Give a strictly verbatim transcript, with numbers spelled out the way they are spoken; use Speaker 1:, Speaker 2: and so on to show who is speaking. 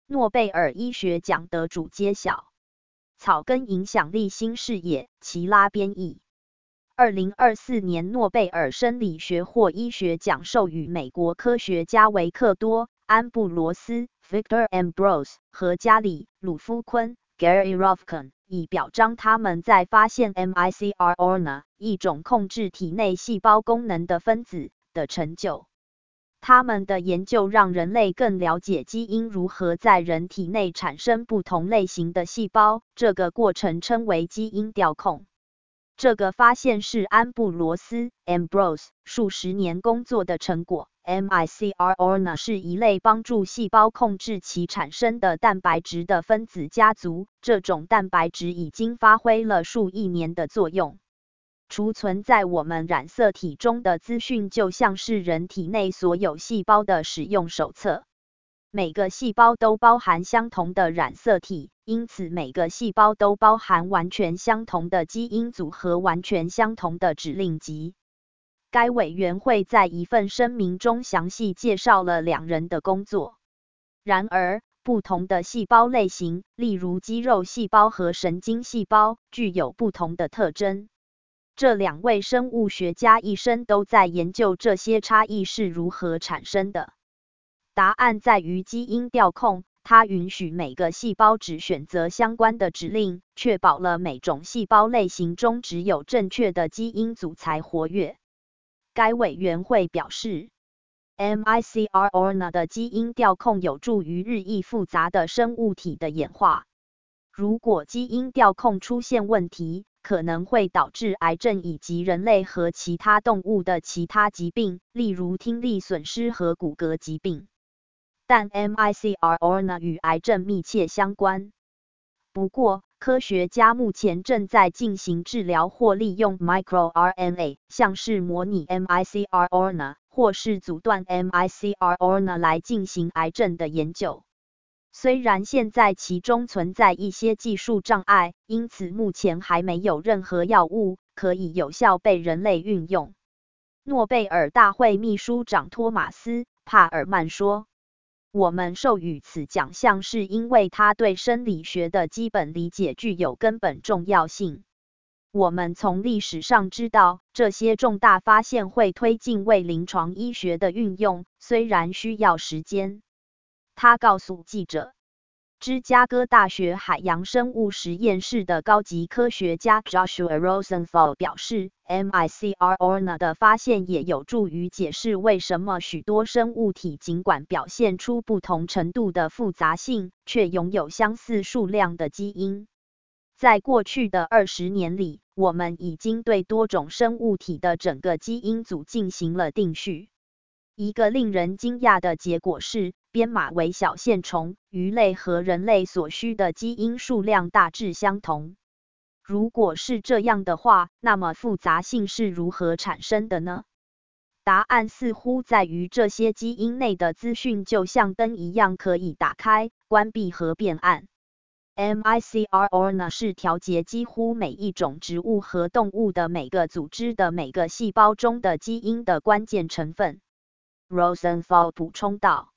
Speaker 1: 诺贝尔医学奖得主揭晓。草根影响力新视野，齐拉编译。二零二四年诺贝尔生理学或医学奖授予美国科学家维克多·安布罗斯 （Victor Ambrose） 和加里·鲁夫昆 （Gary Ruvkun），以表彰他们在发现 microRNA 一种控制体内细胞功能的分子的成就。他们的研究让人类更了解基因如何在人体内产生不同类型的细胞，这个过程称为基因调控。这个发现是安布罗斯 （Ambrose） 数十年工作的成果。microRNA 是一类帮助细胞控制其产生的蛋白质的分子家族，这种蛋白质已经发挥了数亿年的作用。储存在我们染色体中的资讯就像是人体内所有细胞的使用手册。每个细胞都包含相同的染色体，因此每个细胞都包含完全相同的基因组和完全相同的指令集。该委员会在一份声明中详细介绍了两人的工作。然而，不同的细胞类型，例如肌肉细胞和神经细胞，具有不同的特征。这两位生物学家一生都在研究这些差异是如何产生的。答案在于基因调控，它允许每个细胞只选择相关的指令，确保了每种细胞类型中只有正确的基因组才活跃。该委员会表示 ，microRNA 的基因调控有助于日益复杂的生物体的演化。如果基因调控出现问题，可能会导致癌症以及人类和其他动物的其他疾病，例如听力损失和骨骼疾病。但 microRNA 与癌症密切相关。不过，科学家目前正在进行治疗或利用 microRNA， 像是模拟 microRNA 或是阻断 microRNA 来进行癌症的研究。虽然现在其中存在一些技术障碍，因此目前还没有任何药物可以有效被人类运用。诺贝尔大会秘书长托马斯·帕尔曼说：“我们授予此奖项是因为它对生理学的基本理解具有根本重要性。我们从历史上知道，这些重大发现会推进为临床医学的运用，虽然需要时间。”他告诉记者，芝加哥大学海洋生物实验室的高级科学家 Joshua Rosenthal 表示 ，microRNA 的发现也有助于解释为什么许多生物体尽管表现出不同程度的复杂性，却拥有相似数量的基因。在过去的二十年里，我们已经对多种生物体的整个基因组进行了定序。一个令人惊讶的结果是，编码为小线虫、鱼类和人类所需的基因数量大致相同。如果是这样的话，那么复杂性是如何产生的呢？答案似乎在于这些基因内的资讯就像灯一样可以打开、关闭和变暗。microRNA 是调节几乎每一种植物和动物的每个组织的每个细胞中的基因的关键成分。Rosenthal 补充道。